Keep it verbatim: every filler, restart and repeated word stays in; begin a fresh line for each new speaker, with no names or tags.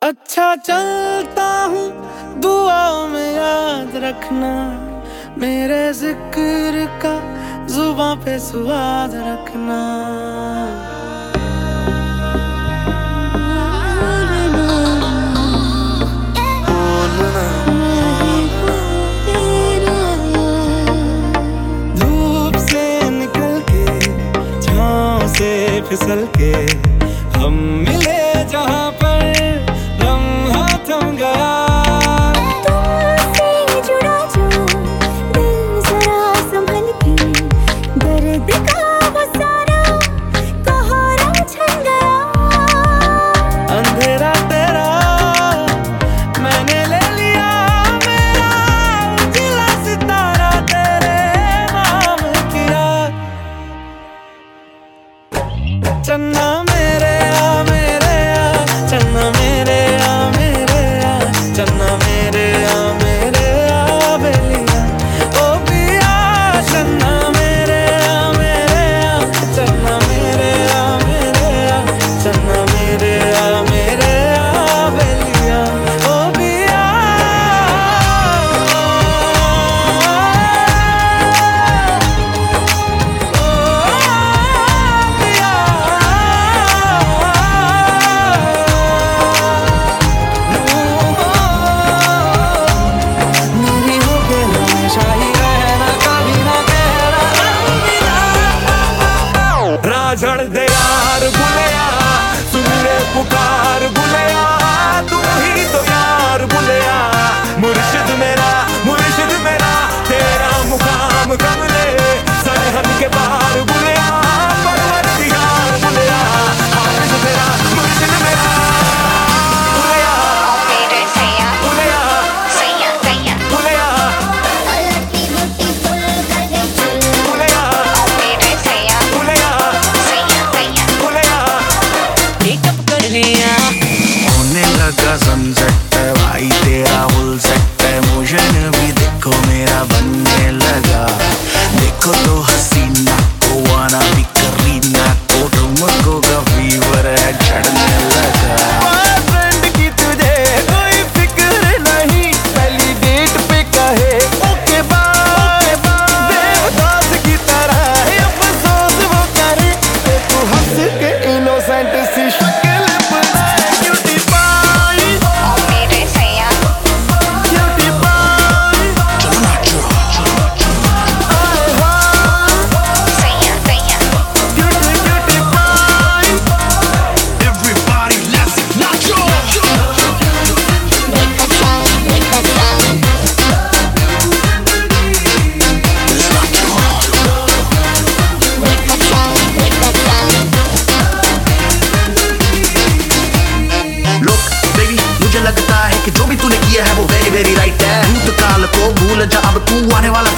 अच्छा चलता हूँ दुआओं में याद रखना, मेरे जिक्र का जुबां पे स्वाद रखना। धूप से निकल के छाँव से फिसल के हम मिले जहाँ पर लम्हा थम गया।
तुमसे जुड़ा जो दिल जरा संभल के, दर्द का वो सारा कोहरा छन गया।
अंधेरा तेरा मैंने ले लिया, मेरा उजला सितारा तेरे नाम किया। चन्ना मेरे आ मेरे आ, चन्ना मेरे आ मेरे आ, चन्ना मेरे आ मेरे आ बेलिया ओ पिया। चन्ना मेरे आ मेरे आ, चन्ना मेरे आ मेरे आ, चन्ना मेरे आ मेरे आ बेलिया ओ पिया। मेरी हो के हमेशा ही रहना, कभी ना कहना अलविदा। राजड़ दे यार बुलेया, सुन ले पुकार बुलेया, तू ही तो यार बुलेया। मुर्शिद मेरा मुर्शिद मेरा तेरा मुकाम कब ले, सरहद के पार बुलेया, परवरदिगार बुलेया, हाफिज तेरा मुर्शिद मेरा बुलेया
मेरे सैया
बुलेया
सैया सैया
बुलेया
लड़की मोटी फुल कर दे चुल।
बुलेया
मेरे सैया
बुलेया
सैया सैया
बुलेया।
मेकअप कर लिया,
होने लगा सनसेट भाई तेरा फुल सेट है, मोशन भी देखो मेरा बनने लगा। देखो तो हसीना को वाना भी करीना को, तुमको का फीवर है चढ़ने लगा।
बॉयफ्रेंड की तुझे कोई फिक्र नहीं, पहली डेट पे कहे ओके बाय बाय। देवदास की तरह अफसोस वो करे, तो तू हंस के इनोसेंट सी शक्ल बनाए। क्यूटी पाई
मेरे सैया
क्यूटी पाई आए हाय
सैया सैया
क्यूटी क्यूटी पाई।
Everybody let's knock your
make a sound make a sound make a sound make a sound।
Look baby, मुझे लगता है कि जो भी तूने किया है वो वेरी वेरी राइट है। भूतकाल को भूल जा, अब तू आने वाला